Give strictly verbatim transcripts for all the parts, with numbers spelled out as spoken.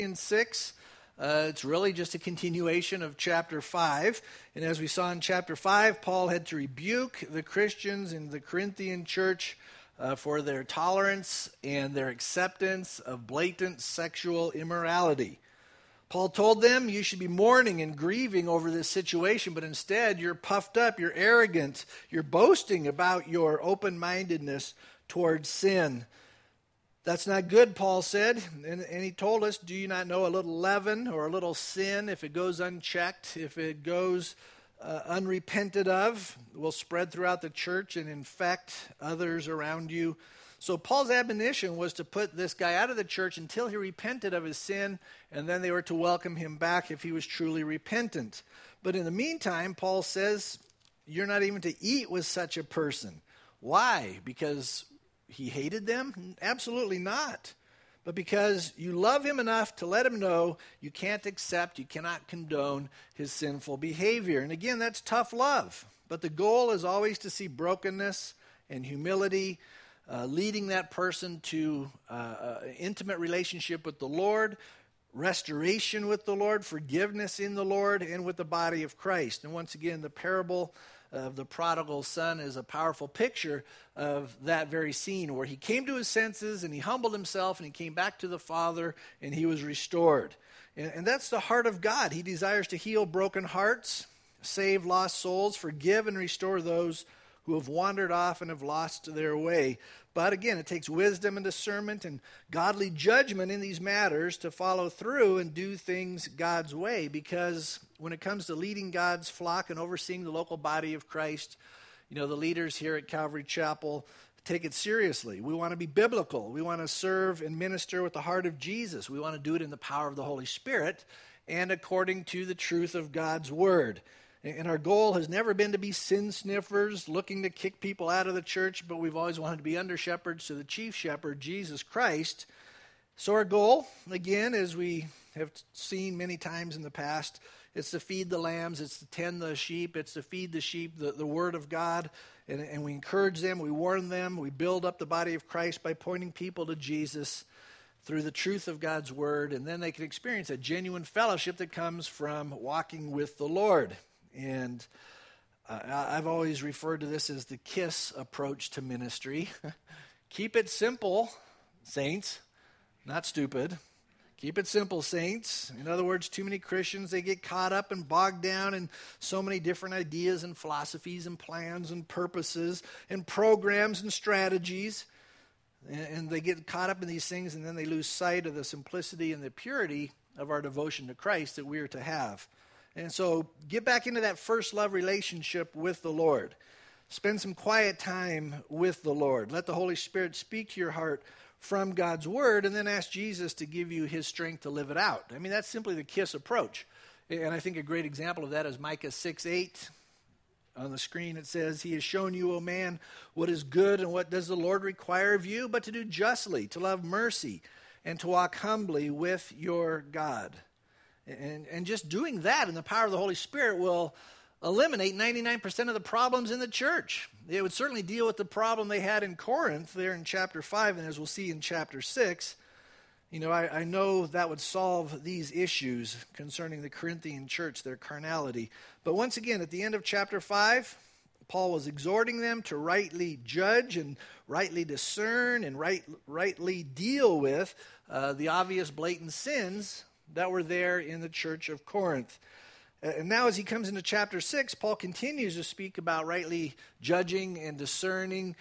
In six, uh, it's really just a continuation of chapter five. And as we saw in chapter five, Paul had to rebuke the Christians in the Corinthian church uh, for their tolerance and their acceptance of blatant sexual immorality. Paul told them, you should be mourning and grieving over this situation, but instead you're puffed up, you're arrogant, you're boasting about your open-mindedness towards sin. That's not good, Paul said, and, and he told us, do you not know a little leaven or a little sin, if it goes unchecked, if it goes uh, unrepented of, will spread throughout the church and infect others around you. So Paul's admonition was to put this guy out of the church until he repented of his sin, and then they were to welcome him back if he was truly repentant. But in the meantime, Paul says, you're not even to eat with such a person. Why? Because he hated them? Absolutely not. But because you love him enough to let him know you can't accept, you cannot condone his sinful behavior. And again, that's tough love. But the goal is always to see brokenness and humility, uh, leading that person to uh, an intimate relationship with the Lord, restoration with the Lord, forgiveness in the Lord, and with the body of Christ. And once again, the parable of the prodigal son is a powerful picture of that very scene where he came to his senses and he humbled himself and he came back to the Father and he was restored. And, and that's the heart of God. He desires to heal broken hearts, save lost souls, forgive and restore those who have wandered off and have lost their way. But again, it takes wisdom and discernment and godly judgment in these matters to follow through and do things God's way, because when it comes to leading God's flock and overseeing the local body of Christ, you know, the leaders here at Calvary Chapel take it seriously. We want to be biblical. We want to serve and minister with the heart of Jesus. We want to do it in the power of the Holy Spirit and according to the truth of God's Word. And our goal has never been to be sin sniffers, looking to kick people out of the church, but we've always wanted to be under shepherds to the chief shepherd, Jesus Christ. So our goal, again, as we have seen many times in the past, it's to feed the lambs, it's to tend the sheep, it's to feed the sheep the, the Word of God, and, and we encourage them, we warn them, we build up the body of Christ by pointing people to Jesus through the truth of God's Word, and then they can experience a genuine fellowship that comes from walking with the Lord. And uh, I've always referred to this as the KISS approach to ministry. Keep it simple, saints, not stupid. Keep it simple, saints. In other words, too many Christians, they get caught up and bogged down in so many different ideas and philosophies and plans and purposes and programs and strategies. And, and they get caught up in these things, and then they lose sight of the simplicity and the purity of our devotion to Christ that we are to have. And so get back into that first love relationship with the Lord. Spend some quiet time with the Lord. Let the Holy Spirit speak to your heart from God's Word, and then ask Jesus to give you His strength to live it out. I mean, that's simply the KISS approach. And I think a great example of that is Micah six eight. On the screen it says, He has shown you, O man, what is good, and what does the Lord require of you, but to do justly, to love mercy, and to walk humbly with your God. And, and just doing that in the power of the Holy Spirit will eliminate ninety-nine percent of the problems in the church. It would certainly deal with the problem they had in Corinth there in chapter five, and as we'll see in chapter six, you know, I, I know that would solve these issues concerning the Corinthian church, their carnality. But once again, at the end of chapter five, Paul was exhorting them to rightly judge and rightly discern and right, rightly deal with uh, the obvious blatant sins that were there in the church of Corinth. And now as he comes into chapter six, Paul continues to speak about rightly judging and discerning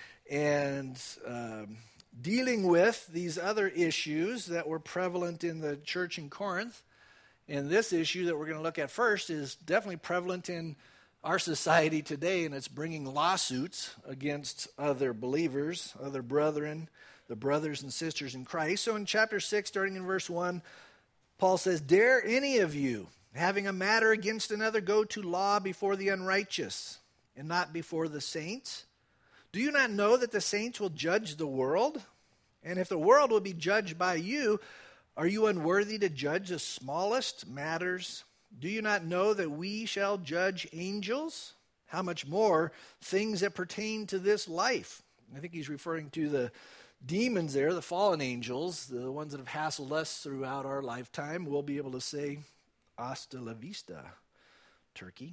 and um, dealing with these other issues that were prevalent in the church in Corinth. And this issue that we're going to look at first is definitely prevalent in our society today, and it's bringing lawsuits against other believers, other brethren, the brothers and sisters in Christ. So in chapter six, starting in verse one, Paul says, dare any of you, having a matter against another, go to law before the unrighteous and not before the saints? Do you not know that the saints will judge the world? And if the world will be judged by you, are you unworthy to judge the smallest matters? Do you not know that we shall judge angels? How much more things that pertain to this life? I think he's referring to the demons there, the fallen angels, the ones that have hassled us throughout our lifetime, will be able to say, hasta la vista, turkey.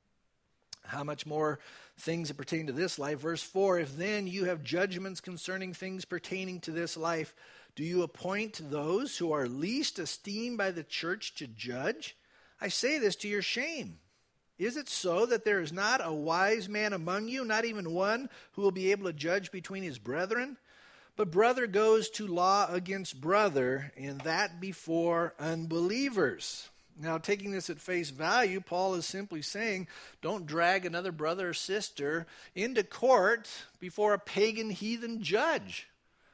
How much more things that pertain to this life? Verse four, if then you have judgments concerning things pertaining to this life, do you appoint those who are least esteemed by the church to judge? I say this to your shame. Is it so that there is not a wise man among you, not even one who will be able to judge between his brethren? But brother goes to law against brother, and that before unbelievers. Now, taking this at face value, Paul is simply saying, don't drag another brother or sister into court before a pagan heathen judge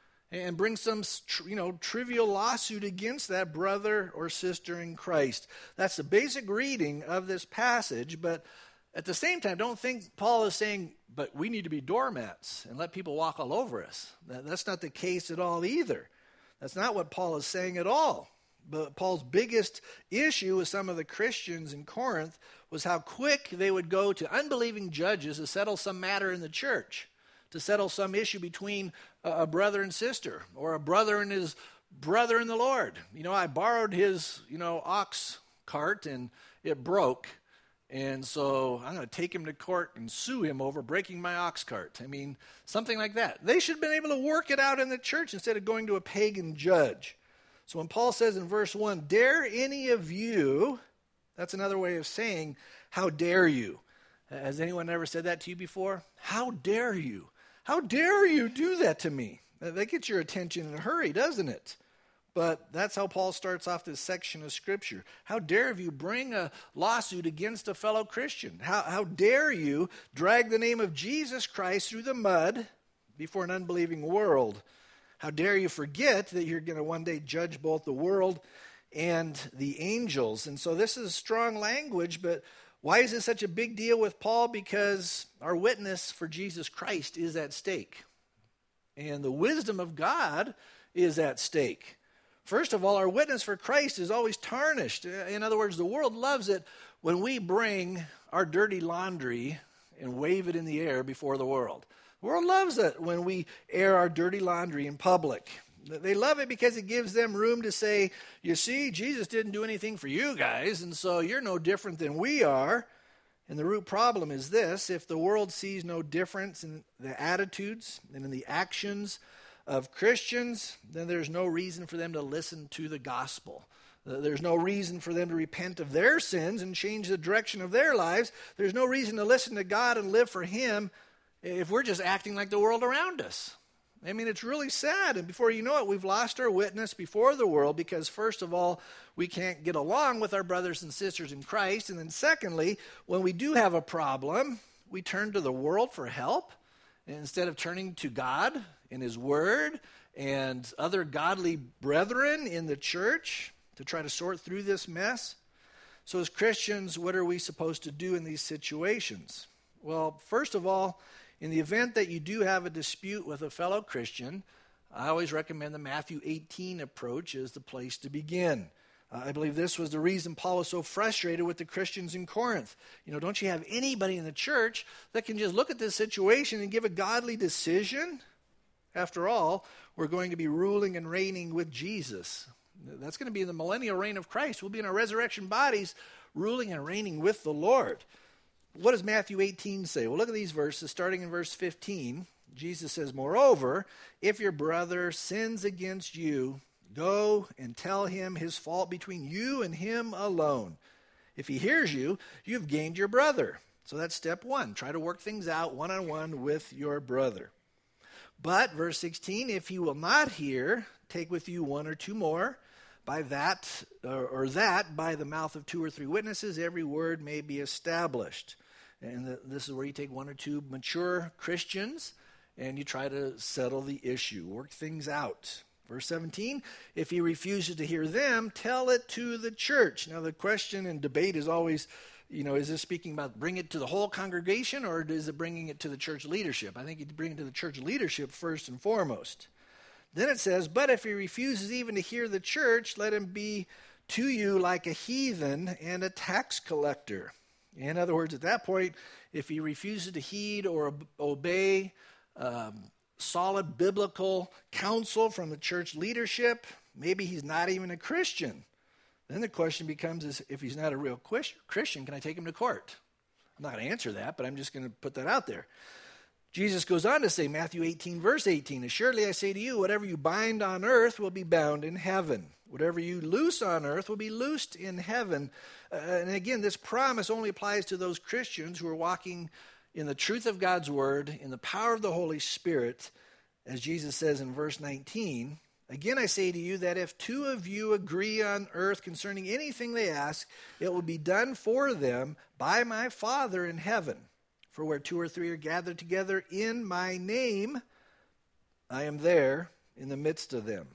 and bring some, you know, trivial lawsuit against that brother or sister in Christ. That's the basic reading of this passage, but at the same time, don't think Paul is saying, but we need to be doormats and let people walk all over us. That, that's not the case at all either. That's not what Paul is saying at all. But Paul's biggest issue with some of the Christians in Corinth was how quick they would go to unbelieving judges to settle some matter in the church, to settle some issue between a brother and sister, or a brother and his brother in the Lord. You know, I borrowed his, you know, ox cart and it broke, and so I'm going to take him to court and sue him over breaking my ox cart. I mean, something like that. They should have been able to work it out in the church instead of going to a pagan judge. So when Paul says in verse one, dare any of you, that's another way of saying, how dare you? Has anyone ever said that to you before? How dare you? How dare you do that to me? That gets your attention in a hurry, doesn't it? But that's how Paul starts off this section of Scripture. How dare you bring a lawsuit against a fellow Christian? How, how dare you drag the name of Jesus Christ through the mud before an unbelieving world? How dare you forget that you're going to one day judge both the world and the angels? And so this is strong language, but why is it such a big deal with Paul? Because our witness for Jesus Christ is at stake. And the wisdom of God is at stake. First of all, our witness for Christ is always tarnished. In other words, the world loves it when we bring our dirty laundry and wave it in the air before the world. The world loves it when we air our dirty laundry in public. They love it because it gives them room to say, you see, Jesus didn't do anything for you guys, and so you're no different than we are. And the root problem is this: if the world sees no difference in the attitudes and in the actions of Christians, then there's no reason for them to listen to the gospel. There's no reason for them to repent of their sins and change the direction of their lives. There's no reason to listen to God and live for Him if we're just acting like the world around us. I mean, it's really sad. And before you know it, we've lost our witness before the world because, first of all, we can't get along with our brothers and sisters in Christ. And then secondly, when we do have a problem, we turn to the world for help instead of turning to God and His Word and other godly brethren in the church to try to sort through this mess. So as Christians, what are we supposed to do in these situations? Well, first of all, in the event that you do have a dispute with a fellow Christian, I always recommend the Matthew eighteen approach as the place to begin. Uh, I believe this was the reason Paul was so frustrated with the Christians in Corinth. You know, don't you have anybody in the church that can just look at this situation and give a godly decision? After all, we're going to be ruling and reigning with Jesus. That's going to be in the millennial reign of Christ. We'll be in our resurrection bodies ruling and reigning with the Lord. What does Matthew eighteen say? Well, look at these verses. Starting in verse fifteen, Jesus says, moreover, if your brother sins against you, go and tell him his fault between you and him alone. If he hears you, you've gained your brother. So that's step one. Try to work things out one-on-one with your brother. But, verse sixteen, if he will not hear, take with you one or two more. By that, or, or that, by the mouth of two or three witnesses, every word may be established. And the, this is where you take one or two mature Christians and you try to settle the issue, work things out. Verse seventeen, if he refuses to hear them, tell it to the church. Now the question and debate is always, you know, is this speaking about bring it to the whole congregation or is it bringing it to the church leadership? I think you bring it to the church leadership first and foremost. Then it says, but if he refuses even to hear the church, let him be to you like a heathen and a tax collector. In other words, at that point, if he refuses to heed or obey um, solid biblical counsel from the church leadership. Maybe he's not even a Christian. Then the question becomes, is if he's not a real Christian, can I take him to court? I'm not going to answer that, but I'm just going to put that out there. Jesus goes on to say, Matthew eighteen, verse eighteen, "Assuredly I say to you, whatever you bind on earth will be bound in heaven. Whatever you loose on earth will be loosed in heaven." Uh, and again, this promise only applies to those Christians who are walking in the truth of God's word, in the power of the Holy Spirit, as Jesus says in verse nineteen, "Again I say to you that if two of you agree on earth concerning anything they ask, it will be done for them by my Father in heaven. For where two or three are gathered together in my name, I am there in the midst of them."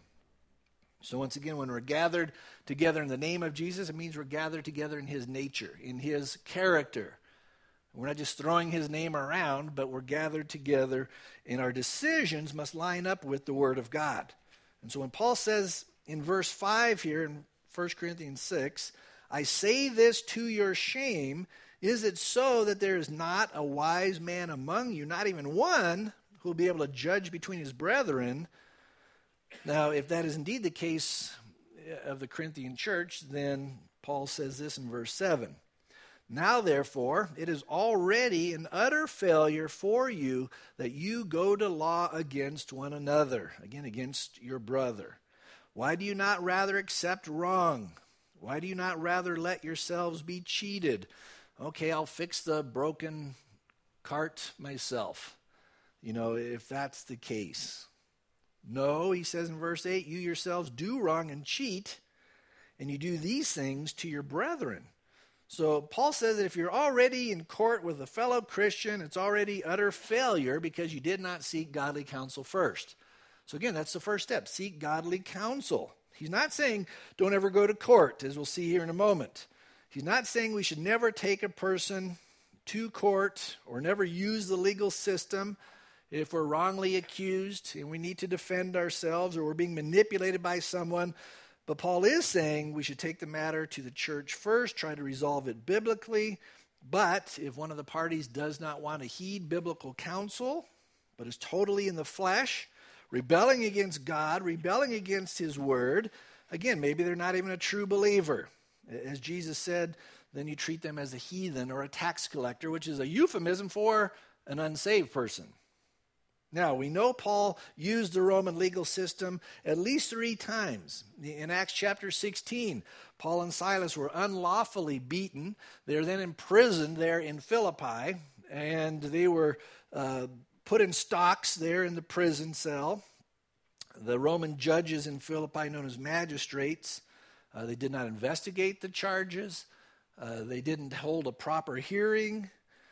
So once again, when we're gathered together in the name of Jesus, it means we're gathered together in his nature, in his character. We're not just throwing his name around, but we're gathered together, and our decisions must line up with the word of God. And so when Paul says in verse five here in First Corinthians six, "I say this to your shame, is it so that there is not a wise man among you, not even one, who will be able to judge between his brethren?" Now, if that is indeed the case of the Corinthian church, then Paul says this in verse seven. "Now, therefore, it is already an utter failure for you that you go to law against one another," again, against your brother. "Why do you not rather accept wrong? Why do you not rather let yourselves be cheated?" Okay, I'll fix the broken cart myself, you know, if that's the case. "No," he says in verse eight, "you yourselves do wrong and cheat, and you do these things to your brethren." So Paul says that if you're already in court with a fellow Christian, it's already utter failure because you did not seek godly counsel first. So again, that's the first step, seek godly counsel. He's not saying don't ever go to court, as we'll see here in a moment. He's not saying we should never take a person to court or never use the legal system if we're wrongly accused and we need to defend ourselves or we're being manipulated by someone. But Paul is saying we should take the matter to the church first, try to resolve it biblically. But if one of the parties does not want to heed biblical counsel, but is totally in the flesh, rebelling against God, rebelling against his word, again, maybe they're not even a true believer. As Jesus said, then you treat them as a heathen or a tax collector, which is a euphemism for an unsaved person. Now, we know Paul used the Roman legal system at least three times. In Acts chapter sixteen, Paul and Silas were unlawfully beaten. They were then imprisoned there in Philippi, and they were uh, put in stocks there in the prison cell. The Roman judges in Philippi, known as magistrates, uh, they did not investigate the charges. Uh, they didn't hold a proper hearing.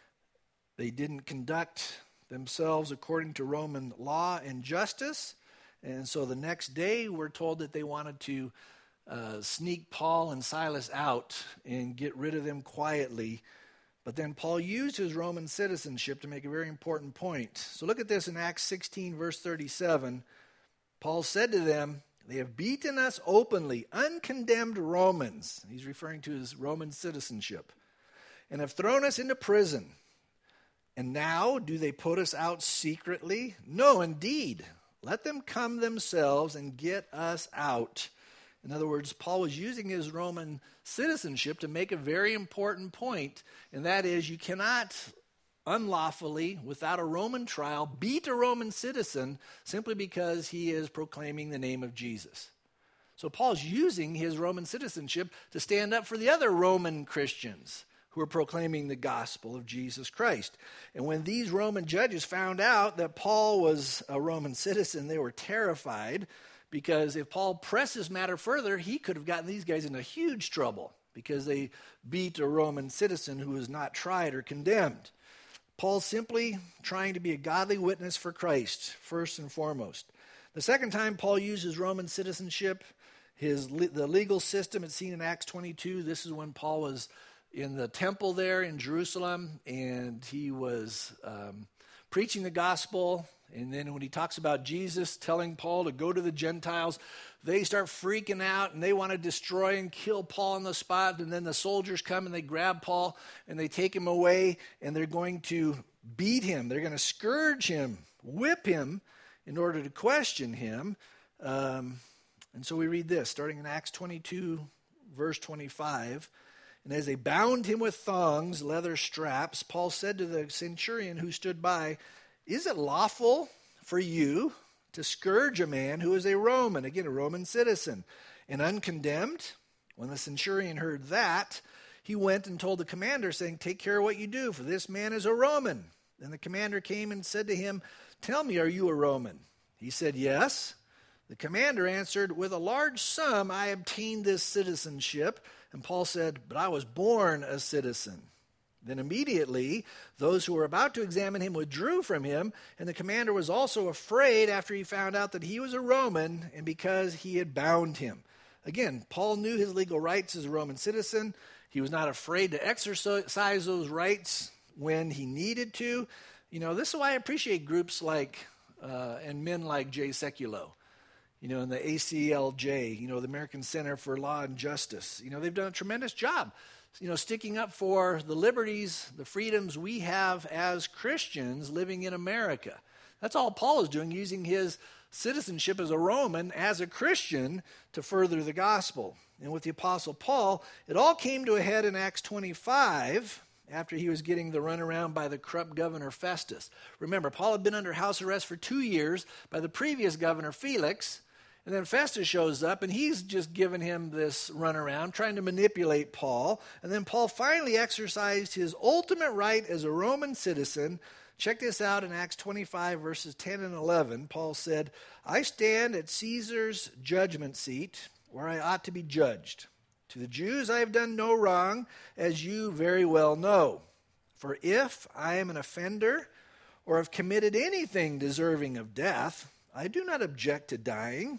They didn't conduct themselves according to Roman law and justice. And so the next day we're told that they wanted to uh, sneak Paul and Silas out and get rid of them quietly. But then Paul used his Roman citizenship to make a very important point. So look at this in Acts sixteen, verse thirty-seven. Paul said to them, "They have beaten us openly, uncondemned Romans." He's referring to his Roman citizenship. "And have thrown us into prison. And now do they put us out secretly? No, indeed. Let them come themselves and get us out." In other words, Paul was using his Roman citizenship to make a very important point, and that is you cannot unlawfully, without a Roman trial, beat a Roman citizen simply because he is proclaiming the name of Jesus. So Paul's using his Roman citizenship to stand up for the other Roman Christians who are proclaiming the gospel of Jesus Christ. And when these Roman judges found out that Paul was a Roman citizen, they were terrified, because if Paul pressed this matter further, he could have gotten these guys into huge trouble because they beat a Roman citizen who was not tried or condemned. Paul's simply trying to be a godly witness for Christ, first and foremost. The second time Paul uses Roman citizenship, his the legal system, it's seen in Acts twenty-two. This is when Paul was in the temple there in Jerusalem, and he was um, preaching the gospel. And then when he talks about Jesus telling Paul to go to the Gentiles, they start freaking out, and they want to destroy and kill Paul on the spot. And then the soldiers come, and they grab Paul, and they take him away, and they're going to beat him. They're going to scourge him, whip him. in order to question him. Um, and so we read this, starting in Acts twenty-two, verse twenty-five. And as they bound him with thongs, leather straps, Paul said to the centurion who stood by, "Is it lawful for you to scourge a man who is a Roman," again, a Roman citizen, "and uncondemned?" When the centurion heard that, he went and told the commander, saying, "Take care of what you do, for this man is a Roman." Then the commander came and said to him, "Tell me, are you a Roman?" He said, "Yes." The commander answered, "With a large sum I obtained this citizenship." And Paul said, "But I was born a citizen." Then immediately those who were about to examine him withdrew from him, and the commander was also afraid after he found out that he was a Roman, and because he had bound him. Again, Paul knew his legal rights as a Roman citizen. He was not afraid to exercise those rights when he needed to. You know, this is why I appreciate groups like, uh, and men like Jay Sekulow. You know, in the A C L J, you know, the American Center for Law and Justice. You know, they've done a tremendous job, you know, sticking up for the liberties, the freedoms we have as Christians living in America. That's all Paul is doing, using his citizenship as a Roman, as a Christian, to further the gospel. And with the Apostle Paul, it all came to a head in Acts twenty-five, after he was getting the runaround by the corrupt governor Festus. Remember, Paul had been under house arrest for two years by the previous governor Felix. And then Festus shows up, and he's just given him this runaround, trying to manipulate Paul. And then Paul finally exercised his ultimate right as a Roman citizen. Check this out in Acts twenty-five, verses ten and eleven. Paul said, "I stand at Caesar's judgment seat, where I ought to be judged. To the Jews I have done no wrong, as you very well know. For if I am an offender, or have committed anything deserving of death, I do not object to dying.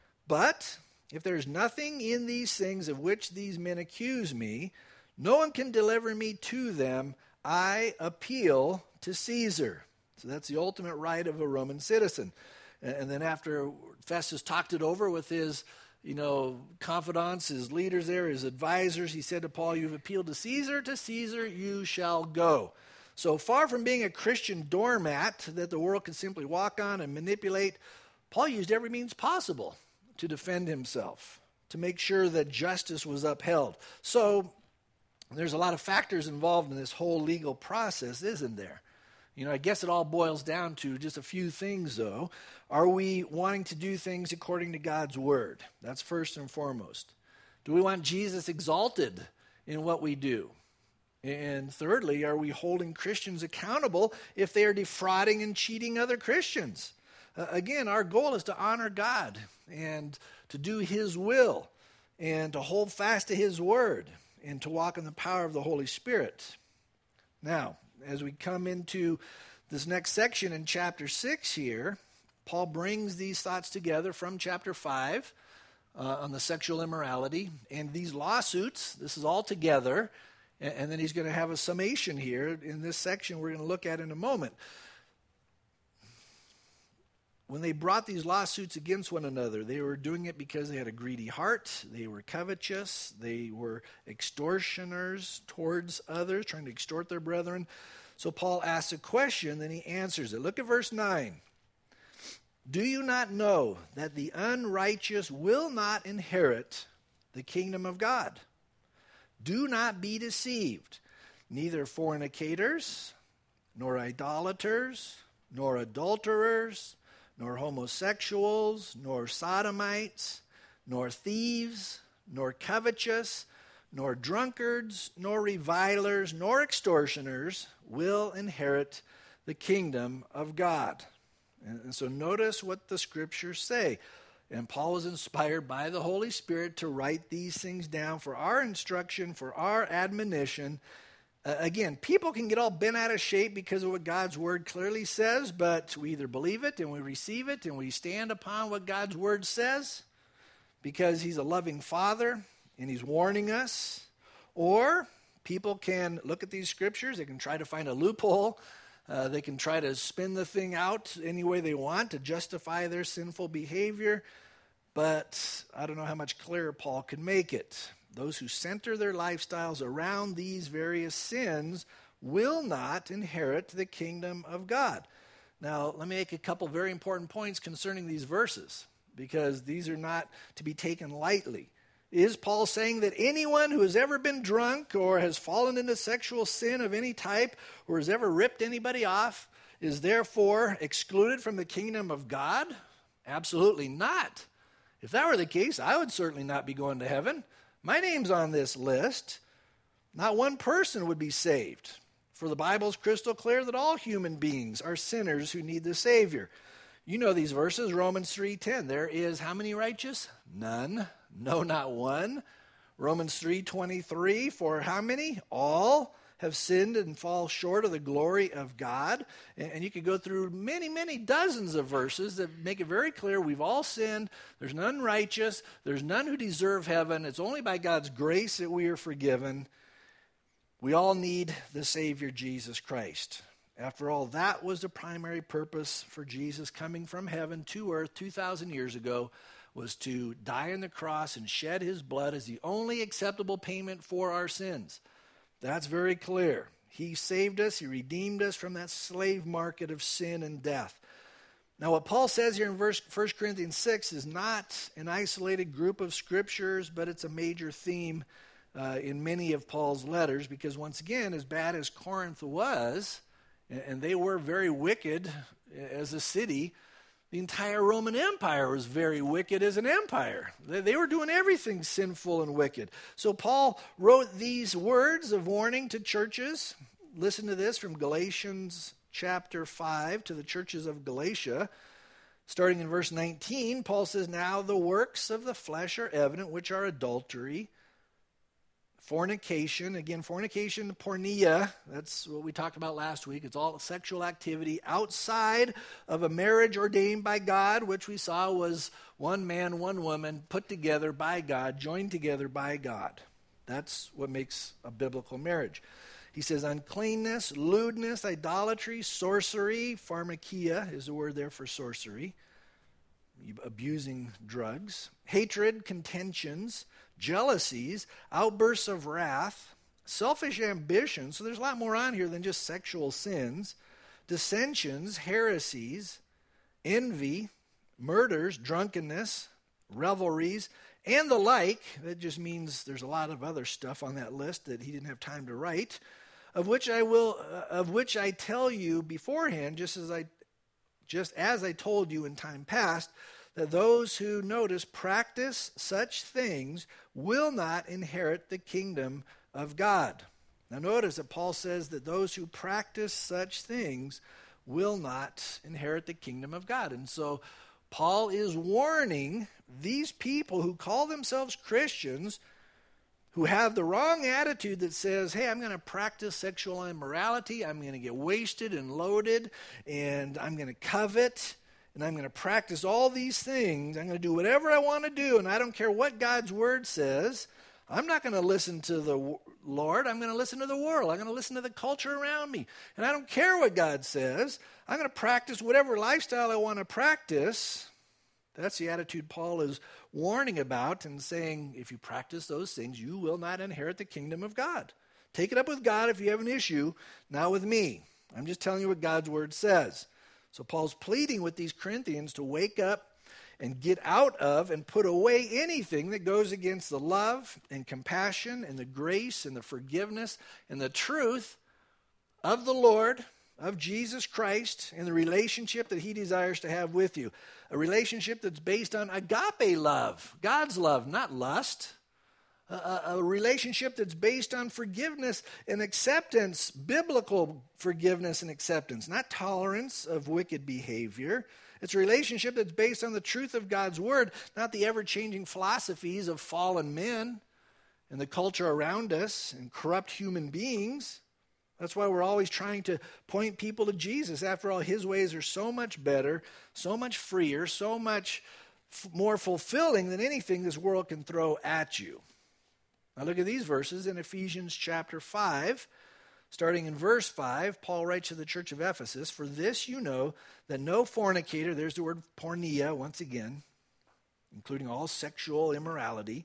But if there is nothing in these things of which these men accuse me, no one can deliver me to them. I appeal to Caesar." So that's the ultimate right of a Roman citizen. And then after Festus talked it over with his, you know, confidants, his leaders there, his advisors, he said to Paul, "You've appealed to Caesar, to Caesar you shall go." So far from being a Christian doormat that the world could simply walk on and manipulate, Paul used every means possible to defend himself, to make sure that justice was upheld. So there's a lot of factors involved in this whole legal process, isn't there? You know, I guess it all boils down to just a few things, though. Are we wanting to do things according to God's word? That's first and foremost. Do we want Jesus exalted in what we do? And thirdly, are we holding Christians accountable if they are defrauding and cheating other Christians? Uh, again, our goal is to honor God and to do his will and to hold fast to his word and to walk in the power of the Holy Spirit. Now, as we come into this next section in chapter six here, Paul brings these thoughts together from chapter five uh, on the sexual immorality and these lawsuits. This is all together, and, and then he's going to have a summation here in this section we're going to look at in a moment. When they brought these lawsuits against one another, they were doing it because they had a greedy heart, they were covetous, they were extortioners towards others, trying to extort their brethren. So Paul asks a question, then he answers it. Look at verse nine. "Do you not know that the unrighteous will not inherit the kingdom of God? Do not be deceived. Neither fornicators, nor idolaters, nor adulterers, nor homosexuals, nor sodomites, nor thieves, nor covetous, nor drunkards, nor revilers, nor extortioners will inherit the kingdom of God." And, and so notice what the scriptures say. And Paul was inspired by the Holy Spirit to write these things down for our instruction, for our admonition. Uh, again, people can get all bent out of shape because of what God's word clearly says, but we either believe it and we receive it and we stand upon what God's word says because he's a loving father and he's warning us. Or people can look at these scriptures, they can try to find a loophole, uh, they can try to spin the thing out any way they want to justify their sinful behavior, but I don't know how much clearer Paul can make it. Those who center their lifestyles around these various sins will not inherit the kingdom of God. Now, let me make a couple very important points concerning these verses, because these are not to be taken lightly. Is Paul saying that anyone who has ever been drunk or has fallen into sexual sin of any type or has ever ripped anybody off is therefore excluded from the kingdom of God? Absolutely not. If that were the case, I would certainly not be going to heaven. My name's on this list. Not one person would be saved. For the Bible is crystal clear that all human beings are sinners who need the Savior. You know these verses, Romans three ten. There is how many righteous? None. No, not one. Romans three twenty-three. For how many? All have sinned and fall short of the glory of God. And you could go through many, many dozens of verses that make it very clear we've all sinned. There's none righteous. There's none who deserve heaven. It's only by God's grace that we are forgiven. We all need the Savior, Jesus Christ. After all, that was the primary purpose for Jesus coming from heaven to earth two thousand years ago, was to die on the cross and shed his blood as the only acceptable payment for our sins. That's very clear. He saved us. He redeemed us from that slave market of sin and death. Now, what Paul says here in verse First Corinthians six is not an isolated group of scriptures, but it's a major theme uh, in many of Paul's letters, because once again, as bad as Corinth was, and they were very wicked as a city, the entire Roman Empire was very wicked as an empire. They were doing everything sinful and wicked. So Paul wrote these words of warning to churches. Listen to this from Galatians chapter five to the churches of Galatia. Starting in verse nineteen, Paul says, "Now the works of the flesh are evident, which are adultery, fornication," again, fornication, porneia, that's what we talked about last week. It's all sexual activity outside of a marriage ordained by God, which we saw was one man, one woman, put together by God, joined together by God. That's what makes a biblical marriage. He says uncleanness, lewdness, idolatry, sorcery, pharmakia is the word there for sorcery, abusing drugs, hatred, contentions, jealousies, outbursts of wrath, selfish ambition. So there's a lot more on here than just sexual sins. Dissensions, heresies, envy, murders, drunkenness, revelries, and the like. That just means there's a lot of other stuff on that list that he didn't have time to write, of which I will, uh, of which I tell you beforehand, just as I, just as I told you in time past, that those who, notice, practice such things will not inherit the kingdom of God. Now notice that Paul says that those who practice such things will not inherit the kingdom of God. And so Paul is warning these people who call themselves Christians, who have the wrong attitude that says, hey, I'm going to practice sexual immorality, I'm going to get wasted and loaded, and I'm going to covet, and I'm going to practice all these things. I'm going to do whatever I want to do, and I don't care what God's word says. I'm not going to listen to the Lord. I'm going to listen to the world. I'm going to listen to the culture around me. And I don't care what God says. I'm going to practice whatever lifestyle I want to practice. That's the attitude Paul is warning about and saying, if you practice those things, you will not inherit the kingdom of God. Take it up with God if you have an issue, not with me. I'm just telling you what God's word says. So Paul's pleading with these Corinthians to wake up and get out of and put away anything that goes against the love and compassion and the grace and the forgiveness and the truth of the Lord, of Jesus Christ, and the relationship that he desires to have with you. A relationship that's based on agape love, God's love, not lust. A, a relationship that's based on forgiveness and acceptance, biblical forgiveness and acceptance, not tolerance of wicked behavior. It's a relationship that's based on the truth of God's word, not the ever-changing philosophies of fallen men and the culture around us and corrupt human beings. That's why we're always trying to point people to Jesus. After all, his ways are so much better, so much freer, so much f- more fulfilling than anything this world can throw at you. Now look at these verses in Ephesians chapter five. Starting in verse five, Paul writes to the church of Ephesus, "For this you know, that no fornicator," there's the word porneia once again, including all sexual immorality,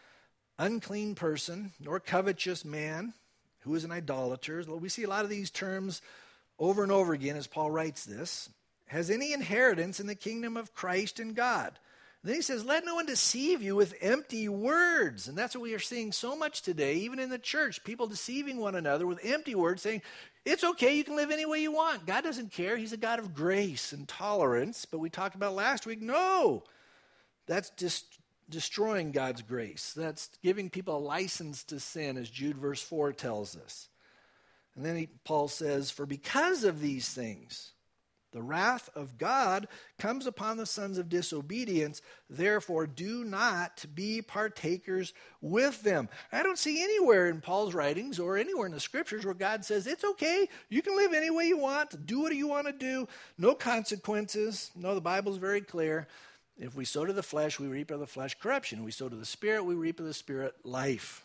"unclean person, nor covetous man, who is an idolater." We see a lot of these terms over and over again as Paul writes this. has any inheritance in the kingdom of Christ and God. And then he says, let no one deceive you with empty words. And that's what we are seeing so much today, even in the church, people deceiving one another with empty words, saying, it's okay, you can live any way you want. God doesn't care. He's a God of grace and tolerance. But we talked about last week, no, that's just destroying God's grace. That's giving people a license to sin, as Jude verse four tells us. And then he, Paul says, for because of these things, the wrath of God comes upon the sons of disobedience. Therefore, do not be partakers with them. I don't see anywhere in Paul's writings or anywhere in the scriptures where God says, it's okay, you can live any way you want, do what you want to do, no consequences. No, the Bible is very clear. If we sow to the flesh, we reap of the flesh corruption. If we sow to the Spirit, we reap of the Spirit life.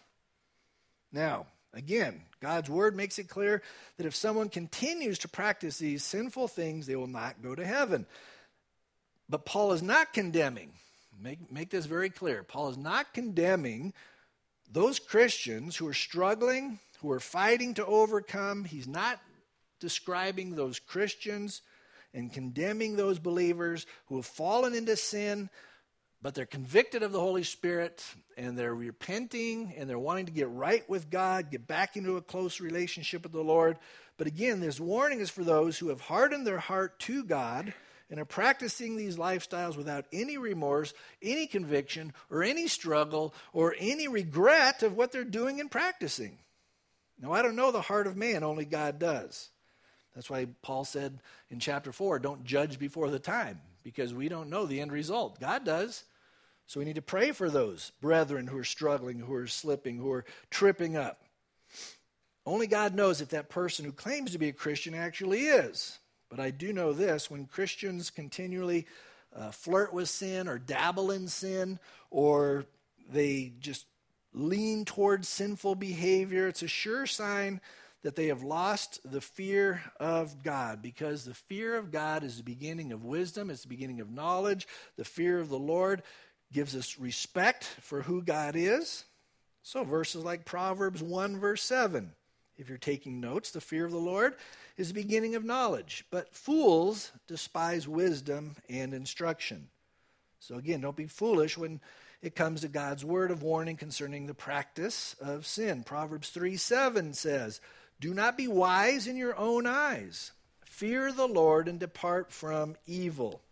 Now, again, God's word makes it clear that if someone continues to practice these sinful things, they will not go to heaven. But Paul is not condemning. Make, make this very clear. Paul is not condemning those Christians who are struggling, who are fighting to overcome. He's not describing those Christians and condemning those believers who have fallen into sin, but they're convicted of the Holy Spirit, and they're repenting, and they're wanting to get right with God, get back into a close relationship with the Lord. But again, this warning is for those who have hardened their heart to God and are practicing these lifestyles without any remorse, any conviction, or any struggle, or any regret of what they're doing and practicing. Now, I don't know the heart of man, only God does. That's why Paul said in chapter four, don't judge before the time, because we don't know the end result. God does. So we need to pray for those brethren who are struggling, who are slipping, who are tripping up. Only God knows if that person who claims to be a Christian actually is. But I do know this, when Christians continually uh, flirt with sin or dabble in sin, or they just lean towards sinful behavior, it's a sure sign that they have lost the fear of God, because the fear of God is the beginning of wisdom, it's the beginning of knowledge. The fear of the Lord gives us respect for who God is. So verses like Proverbs one verse seven, if you're taking notes, the fear of the Lord is the beginning of knowledge, but fools despise wisdom and instruction. So again, don't be foolish when it comes to God's word of warning concerning the practice of sin. Proverbs three seven says, do not be wise in your own eyes. Fear the Lord and depart from evil.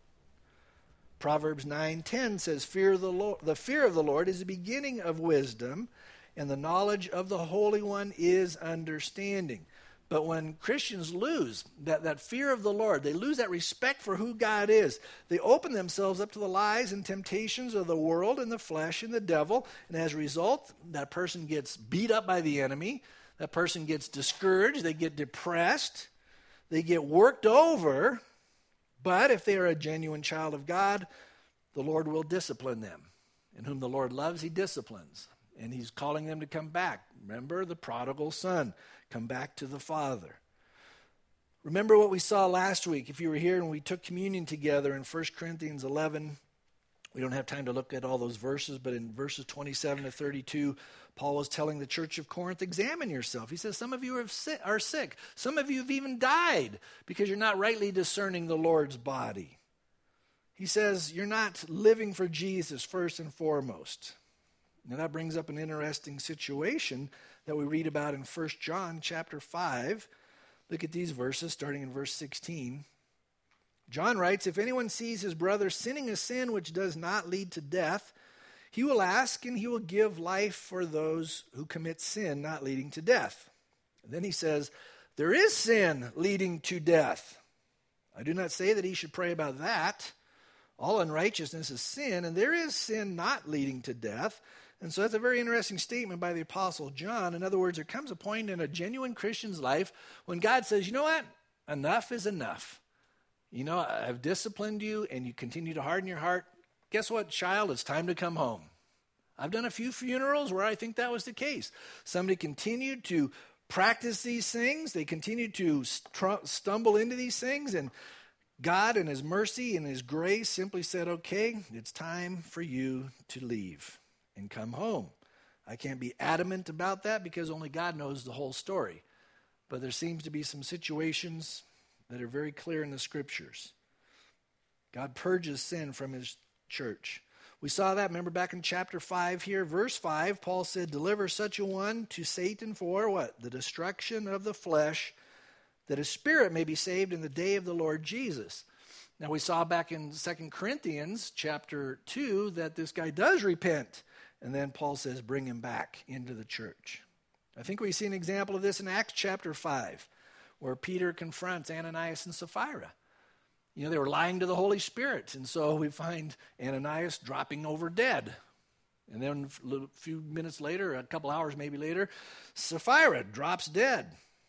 Proverbs nine ten says, fear the Lord, the fear of the Lord is the beginning of wisdom, and the knowledge of the Holy One is understanding. But when Christians lose that, that fear of the Lord, they lose that respect for who God is, they open themselves up to the lies and temptations of the world and the flesh and the devil, and as a result, that person gets beat up by the enemy. That person gets discouraged, they get depressed, they get worked over. But if they are a genuine child of God, the Lord will discipline them. And whom the Lord loves, he disciplines. And he's calling them to come back. Remember the prodigal son, come back to the Father. Remember what we saw last week, if you were here and we took communion together in First Corinthians eleven. We don't have time to look at all those verses, but in verses twenty-seven to thirty-two, Paul was telling the church of Corinth, examine yourself. He says, some of you are sick, are sick. Some of you have even died because you're not rightly discerning the Lord's body. He says, you're not living for Jesus first and foremost. Now that brings up an interesting situation that we read about in First John chapter five. Look at these verses, starting in verse sixteen. John writes, if anyone sees his brother sinning a sin which does not lead to death, he will ask and he will give life for those who commit sin not leading to death. And then he says, there is sin leading to death. I do not say that he should pray about that. All unrighteousness is sin, and there is sin not leading to death. And so that's a very interesting statement by the Apostle John. In other words, there comes a point in a genuine Christian's life when God says, you know what? Enough is enough. You know, I've disciplined you and you continue to harden your heart. Guess what, child? It's time to come home. I've done a few funerals where I think that was the case. Somebody continued to practice these things. They continued to st- stumble into these things. And God in his mercy and his grace simply said, okay, it's time for you to leave and come home. I can't be adamant about that because only God knows the whole story. But there seems to be some situations that are very clear in the scriptures. God purges sin from his church. We saw that, remember back in chapter five here, verse five, Paul said, deliver such a one to Satan for what? The destruction of the flesh, that his spirit may be saved in the day of the Lord Jesus. Now we saw back in Second Corinthians chapter two that this guy does repent. And then Paul says, bring him back into the church. I think we see an example of this in Acts chapter five, where Peter confronts Ananias and Sapphira. You know, they were lying to the Holy Spirit. And so we find Ananias dropping over dead. And then a few minutes later, a couple hours maybe later, Sapphira drops dead.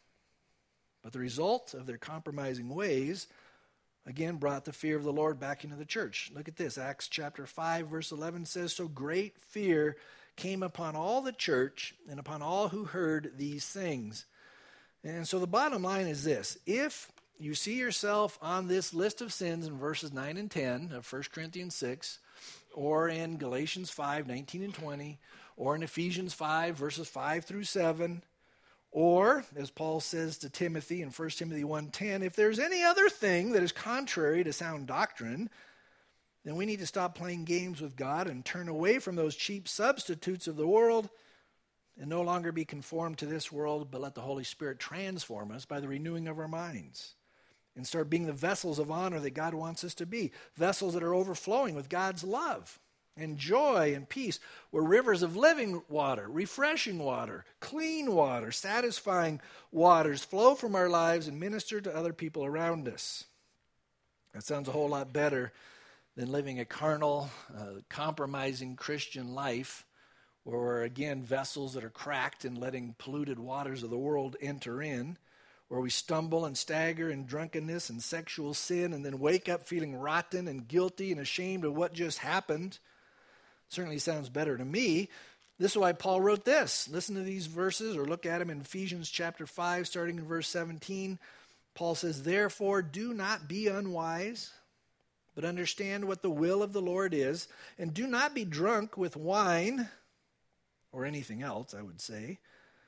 But the result of their compromising ways, again, brought the fear of the Lord back into the church. Look at this. Acts chapter five, verse eleven says, so great fear came upon all the church and upon all who heard these things. And so the bottom line is this. If you see yourself on this list of sins in verses nine and ten of First Corinthians six, or in Galatians five, nineteen and twenty, or in Ephesians five, verses five through seven, or, as Paul says to Timothy in First Timothy one ten, if there's any other thing that is contrary to sound doctrine, then we need to stop playing games with God and turn away from those cheap substitutes of the world and no longer be conformed to this world, but let the Holy Spirit transform us by the renewing of our minds and start being the vessels of honor that God wants us to be, vessels that are overflowing with God's love and joy and peace, where rivers of living water, refreshing water, clean water, satisfying waters flow from our lives and minister to other people around us. That sounds a whole lot better than living a carnal, uh, compromising Christian life where we're, again, vessels that are cracked and letting polluted waters of the world enter in, where we stumble and stagger in drunkenness and sexual sin and then wake up feeling rotten and guilty and ashamed of what just happened. Certainly sounds better to me. This is why Paul wrote this. Listen to these verses, or look at them in Ephesians chapter five, starting in verse seventeen. Paul says, therefore, do not be unwise, but understand what the will of the Lord is, and do not be drunk with wine, or anything else, I would say,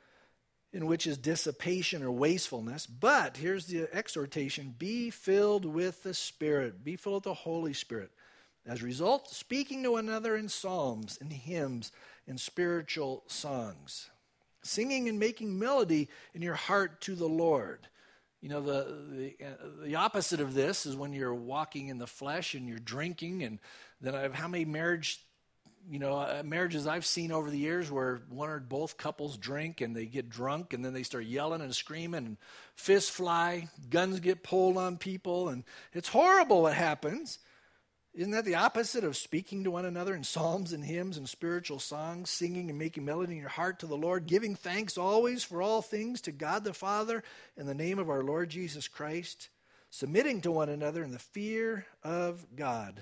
in which is dissipation or wastefulness. But, here's the exhortation, be filled with the Spirit. Be filled with the Holy Spirit. As a result, speaking to one another in psalms and hymns and spiritual songs, singing and making melody in your heart to the Lord. You know, the, the the opposite of this is when you're walking in the flesh and you're drinking. And then I have how many marriage, you know, uh, marriages I've seen over the years where one or both couples drink and they get drunk and then they start yelling and screaming and fists fly, guns get pulled on people, and it's horrible what happens. Isn't that the opposite of speaking to one another in psalms and hymns and spiritual songs, singing and making melody in your heart to the Lord, giving thanks always for all things to God the Father in the name of our Lord Jesus Christ, submitting to one another in the fear of God?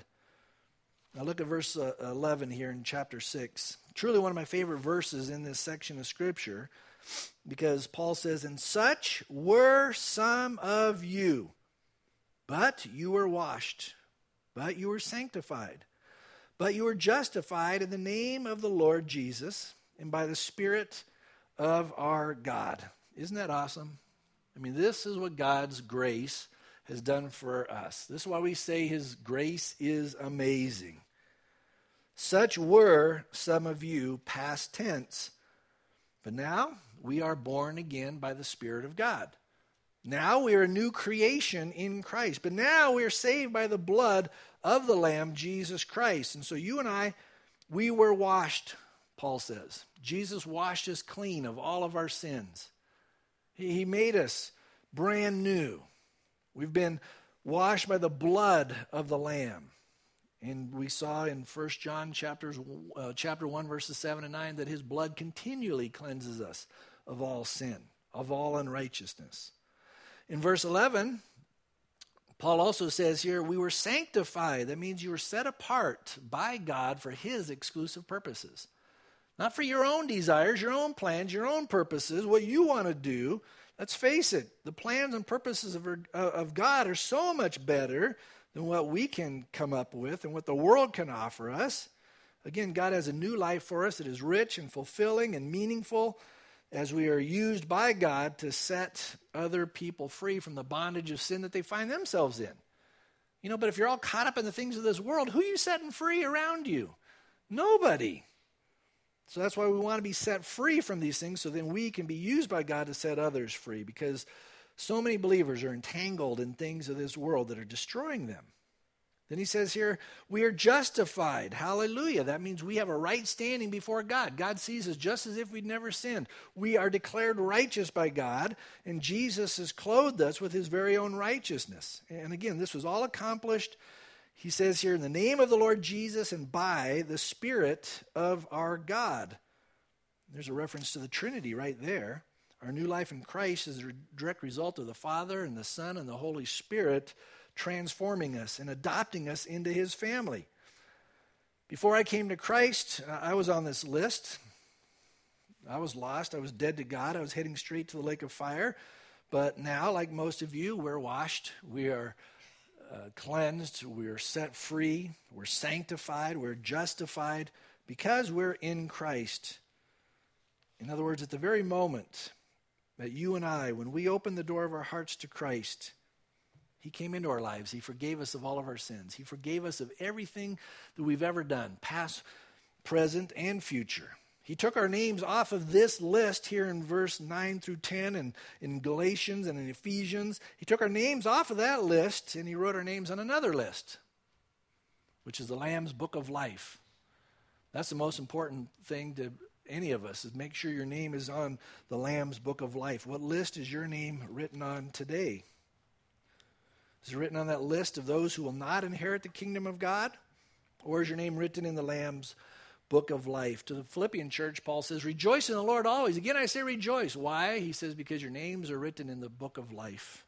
Now look at verse uh, eleven here in chapter six. Truly one of my favorite verses in this section of Scripture, because Paul says, and such were some of you, but you were washed, but you were sanctified, but you were justified in the name of the Lord Jesus and by the Spirit of our God. Isn't that awesome? I mean, this is what God's grace has done for us. This is why we say his grace is amazing. Such were some of you, past tense, but now we are born again by the Spirit of God. Now we are a new creation in Christ. But now we are saved by the blood of the Lamb, Jesus Christ. And so you and I, we were washed, Paul says. Jesus washed us clean of all of our sins. He, he made us brand new. We've been washed by the blood of the Lamb. And we saw in First John chapters, uh, chapter one, verses seven and nine, that his blood continually cleanses us of all sin, of all unrighteousness. In verse eleven, Paul also says here, we were sanctified. That means you were set apart by God for his exclusive purposes. Not for your own desires, your own plans, your own purposes, what you want to do. Let's face it, the plans and purposes of, of God are so much better than what we can come up with and what the world can offer us. Again, God has a new life for us that is rich and fulfilling and meaningful, as we are used by God to set other people free from the bondage of sin that they find themselves in. You know, but if you're all caught up in the things of this world, who are you setting free around you? Nobody. So that's why we want to be set free from these things, so then we can be used by God to set others free, because so many believers are entangled in things of this world that are destroying them. Then he says here, we are justified. Hallelujah. That means we have a right standing before God. God sees us just as if we'd never sinned. We are declared righteous by God, and Jesus has clothed us with his very own righteousness. And again, this was all accomplished, he says here, in the name of the Lord Jesus and by the Spirit of our God. There's a reference to the Trinity right there. Our new life in Christ is a direct result of the Father and the Son and the Holy Spirit transforming us and adopting us into his family. Before I came to Christ, I was on this list. I was lost. I was dead to God. I was heading straight to the lake of fire. But now, like most of you, we're washed. We are uh, cleansed. We are set free. We're sanctified. We're justified because we're in Christ. In other words, at the very moment that you and I, when we open the door of our hearts to Christ, he came into our lives. He forgave us of all of our sins. He forgave us of everything that we've ever done, past, present, and future. He took our names off of this list here in verse nine through ten, and in Galatians and in Ephesians. He took our names off of that list, and he wrote our names on another list, which is the Lamb's Book of Life. That's the most important thing to any of us, is make sure your name is on the Lamb's Book of Life. What list is your name written on today? Is it written on that list of those who will not inherit the kingdom of God? Or is your name written in the Lamb's Book of Life? To the Philippian church, Paul says, rejoice in the Lord always. Again, I say rejoice. Why? He says, because your names are written in the Book of Life.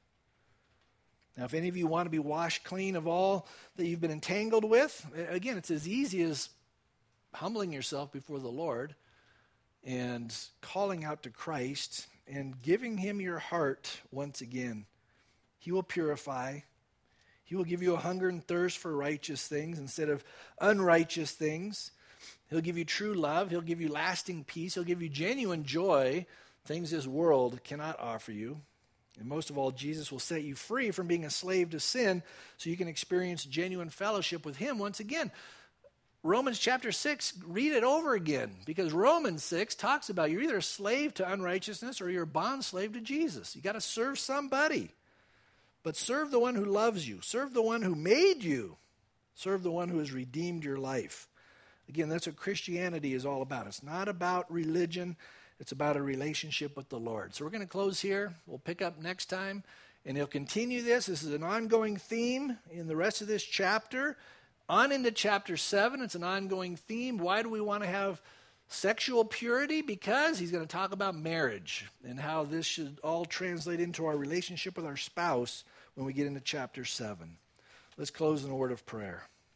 Now, if any of you want to be washed clean of all that you've been entangled with, again, it's as easy as humbling yourself before the Lord and calling out to Christ and giving him your heart once again. He will purify. He will give you a hunger and thirst for righteous things instead of unrighteous things. He'll give you true love. He'll give you lasting peace. He'll give you genuine joy, things this world cannot offer you. And most of all, Jesus will set you free from being a slave to sin so you can experience genuine fellowship with him once again. Romans chapter six, read it over again, because Romans six talks about you're either a slave to unrighteousness or you're a bond slave to Jesus. You got to serve somebody. But serve the one who loves you. Serve the one who made you. Serve the one who has redeemed your life. Again, that's what Christianity is all about. It's not about religion. It's about a relationship with the Lord. So we're going to close here. We'll pick up next time, and he'll continue this. This is an ongoing theme in the rest of this chapter. On into chapter seven, it's an ongoing theme. Why do we want to have sexual purity? Because he's going to talk about marriage and how this should all translate into our relationship with our spouse when we get into chapter seven. Let's close in a word of prayer.